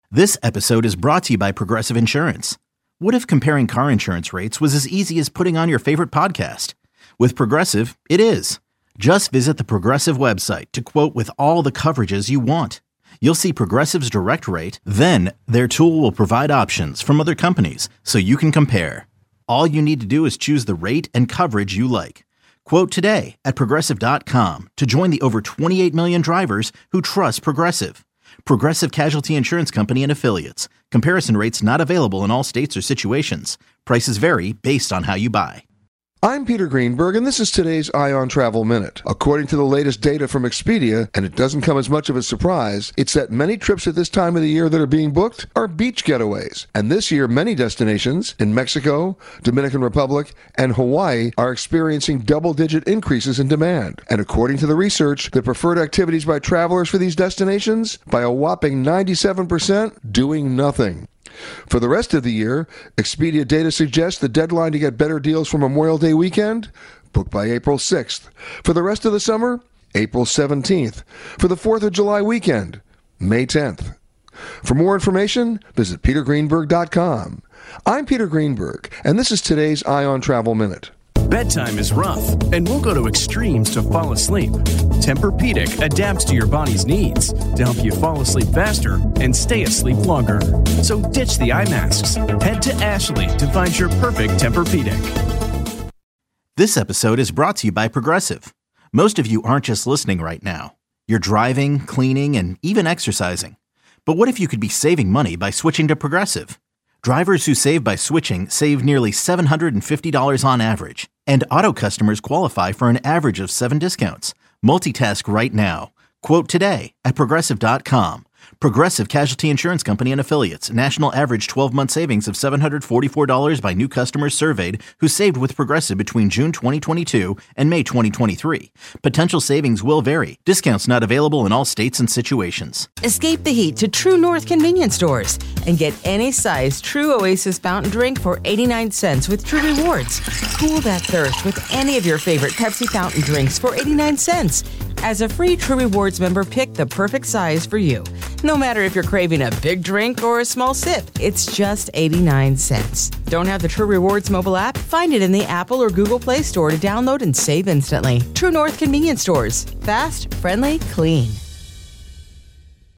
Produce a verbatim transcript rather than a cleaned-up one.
This episode is brought to you by Progressive Insurance. What if comparing car insurance rates was as easy as putting on your favorite podcast? With Progressive, it is. Just visit the Progressive website to quote with all the coverages you want. You'll see Progressive's direct rate, then their tool will provide options from other companies so you can compare. All you need to do is choose the rate and coverage you like. Quote today at progressive dot com to join the over twenty-eight million drivers who trust Progressive. Progressive Casualty Insurance Company and Affiliates. Comparison rates not available in all states or situations. Prices vary based on how you buy. I'm Peter Greenberg, and this is today's Eye on Travel Minute. According to the latest data from Expedia, and it doesn't come as much of a surprise, it's that many trips at this time of the year that are being booked are beach getaways. And this year, many destinations in Mexico, Dominican Republic, and Hawaii are experiencing double-digit increases in demand. And according to the research, the preferred activities by travelers for these destinations, by a whopping ninety-seven percent, doing nothing. For the rest of the year, Expedia data suggests the deadline to get better deals for Memorial Day weekend, book by April sixth. For the rest of the summer, April seventeenth. For the fourth of July weekend, May tenth. For more information, visit peter greenberg dot com. I'm Peter Greenberg, and this is today's Eye on Travel Minute. Bedtime is rough, and we'll go to extremes to fall asleep. Tempur-Pedic adapts to your body's needs to help you fall asleep faster and stay asleep longer. So ditch the eye masks. Head to Ashley to find your perfect Tempur-Pedic. This episode is brought to you by Progressive. Most of you aren't just listening right now. You're driving, cleaning, and even exercising. But what if you could be saving money by switching to Progressive? Drivers who save by switching save nearly seven hundred fifty dollars on average, and auto customers qualify for an average of seven discounts. Multitask right now. Quote today at progressive dot com. Progressive Casualty Insurance Company and Affiliates. National average twelve-month savings of seven hundred forty-four dollars by new customers surveyed who saved with Progressive between June twenty twenty-two and May twenty twenty-three. Potential savings will vary. Discounts not available in all states and situations. Escape the heat to True North convenience stores and get any size True Oasis fountain drink for eighty-nine cents with True Rewards. Cool that thirst with any of your favorite Pepsi fountain drinks for eighty-nine cents. As a free True Rewards member, pick the perfect size for you. No matter if you're craving a big drink or a small sip, it's just eighty-nine cents. Don't have the True Rewards mobile app? Find it in the Apple or Google Play Store to download and save instantly. True North convenience stores. Fast, friendly, clean.